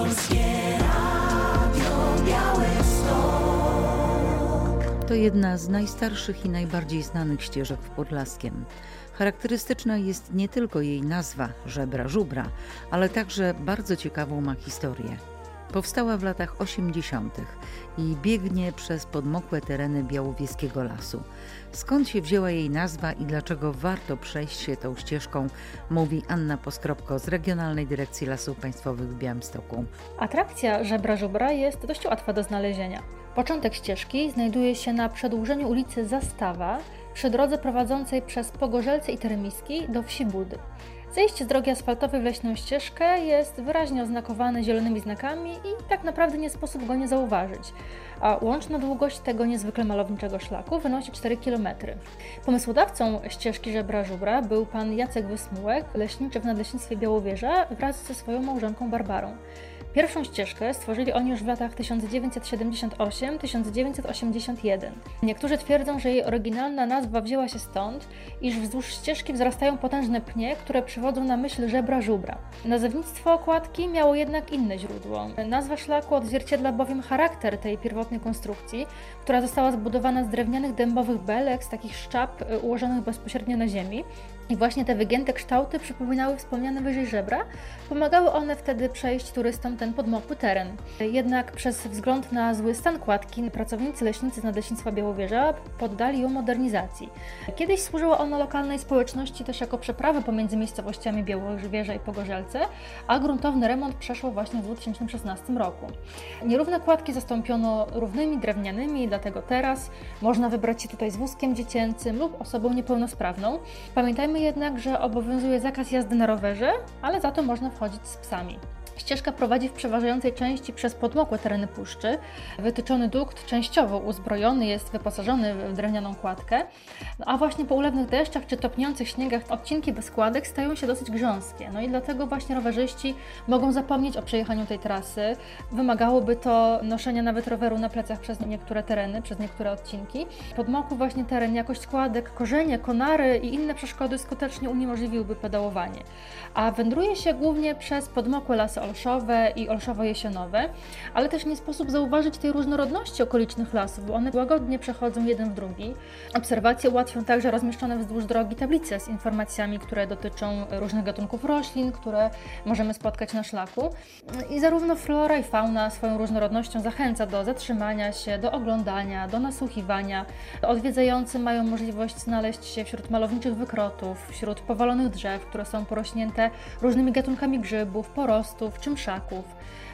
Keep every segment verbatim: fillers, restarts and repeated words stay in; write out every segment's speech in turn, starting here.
To jedna z najstarszych i najbardziej znanych ścieżek w Podlaskiem. Charakterystyczna jest nie tylko jej nazwa Żebra Żubra, ale także bardzo ciekawą ma historię. Powstała w latach osiemdziesiątych i biegnie przez podmokłe tereny Białowieskiego Lasu. Skąd się wzięła jej nazwa i dlaczego warto przejść się tą ścieżką, mówi Anna Poskropko z Regionalnej Dyrekcji Lasów Państwowych w Białymstoku. Atrakcja Żebra Żubra jest dość łatwa do znalezienia. Początek ścieżki znajduje się na przedłużeniu ulicy Zastawa, przy drodze prowadzącej przez Pogorzelce i Termiski do wsi Budy. Zejście z drogi asfaltowej w leśną ścieżkę jest wyraźnie oznakowane zielonymi znakami i tak naprawdę nie sposób go nie zauważyć, a łączna długość tego niezwykle malowniczego szlaku wynosi cztery kilometry. Pomysłodawcą ścieżki Żebra Żubra był pan Jacek Wysmułek, leśniczy w Nadleśnictwie Białowieża wraz ze swoją małżonką Barbarą. Pierwszą ścieżkę stworzyli oni już w latach tysiąc dziewięćset siedemdziesiąt osiem do tysiąc dziewięćset osiemdziesiąt jeden. Niektórzy twierdzą, że jej oryginalna nazwa wzięła się stąd, iż wzdłuż ścieżki wzrastają potężne pnie, które przywodzą na myśl żebra żubra. Nazewnictwo okładki miało jednak inne źródło. Nazwa szlaku odzwierciedla bowiem charakter tej pierwotnej konstrukcji, która została zbudowana z drewnianych dębowych belek, z takich szczap ułożonych bezpośrednio na ziemi. I właśnie te wygięte kształty przypominały wspomniane wyżej żebra. Pomagały one wtedy przejść turystom ten podmokły teren. Jednak przez wzgląd na zły stan kładki pracownicy leśnicy z Nadleśnictwa Białowieża poddali ją modernizacji. Kiedyś służyła ona lokalnej społeczności też jako przeprawa pomiędzy miejscowościami Białowieża i Pogorzelce, a gruntowny remont przeszło właśnie w dwa tysiące szesnastym roku. Nierówne kładki zastąpiono równymi drewnianymi, dlatego teraz można wybrać się tutaj z wózkiem dziecięcym lub osobą niepełnosprawną. Pamiętajmy jednak, że obowiązuje zakaz jazdy na rowerze, ale za to można wchodzić z psami. Ścieżka prowadzi w przeważającej części przez podmokłe tereny puszczy. Wytyczony dukt częściowo uzbrojony jest wyposażony w drewnianą kładkę, a właśnie po ulewnych deszczach czy topniejących śniegach odcinki bez kładek stają się dosyć grząskie. No i dlatego właśnie rowerzyści mogą zapomnieć o przejechaniu tej trasy. Wymagałoby to noszenia nawet roweru na plecach przez niektóre tereny, przez niektóre odcinki. Podmokły właśnie teren, jakość kładek, korzenie, konary i inne przeszkody skutecznie uniemożliwiłyby pedałowanie. A wędruje się głównie przez podmokłe lasy olszowe i olszowo-jesionowe, ale też nie sposób zauważyć tej różnorodności okolicznych lasów, bo one łagodnie przechodzą jeden w drugi. Obserwacje ułatwią także rozmieszczone wzdłuż drogi tablice z informacjami, które dotyczą różnych gatunków roślin, które możemy spotkać na szlaku. I zarówno flora i fauna swoją różnorodnością zachęca do zatrzymania się, do oglądania, do nasłuchiwania. Odwiedzający mają możliwość znaleźć się wśród malowniczych wykrotów, wśród powalonych drzew, które są porośnięte różnymi gatunkami grzybów, porostów czy mszaków.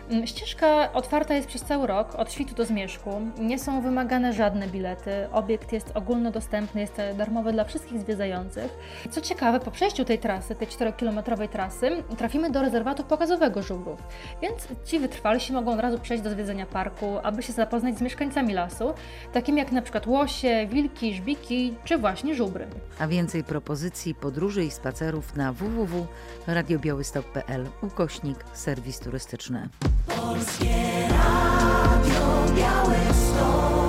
Ścieżka otwarta jest przez cały rok, od świtu do zmierzchu. Nie są wymagane żadne bilety. Obiekt jest ogólnodostępny, jest darmowy dla wszystkich zwiedzających. Co ciekawe, po przejściu tej trasy, tej czterokilometrowej trasy, trafimy do rezerwatu pokazowego żubrów. Więc ci wytrwalsi mogą od razu przejść do zwiedzenia parku, aby się zapoznać z mieszkańcami lasu, takimi jak na przykład łosie, wilki, żbiki czy właśnie żubry. A więcej propozycji podróży i spacerów na w w w kropka radio białystok kropka p l ukośnik serwis turystyczny. Polskie Radio Białystok.